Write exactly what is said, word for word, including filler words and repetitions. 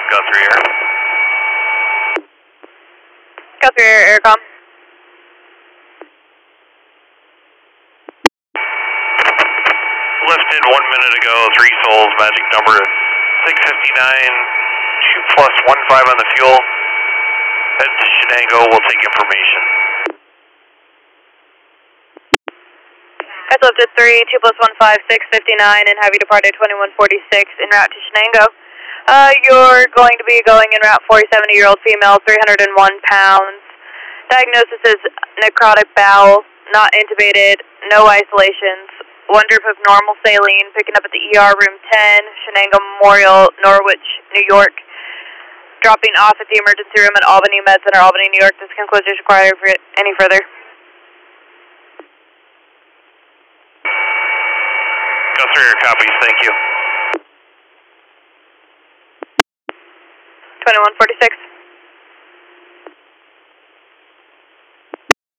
Guthrie Air. Guthrie Air, Aircom. Lifted one minute ago, three souls, magic number six fifty-nine, two plus one five on the fuel. Head to Shenango, we'll take information. Guys lifted three, two plus one five, six fifty-nine, and have you departed twenty-one forty-six en route to Shenango. Uh, you're going to be going en route for a seventy-year-old female, three hundred one pounds. Diagnosis is necrotic bowel, not intubated, no isolations. One drip of normal saline, picking up at the E R room ten, Shenango Memorial, Norwich, New York. Dropping off at the emergency room at Albany Med Center, Albany, New York. This concludes is required for any further. Guthrie Air copies, thank you. twenty-one forty-six.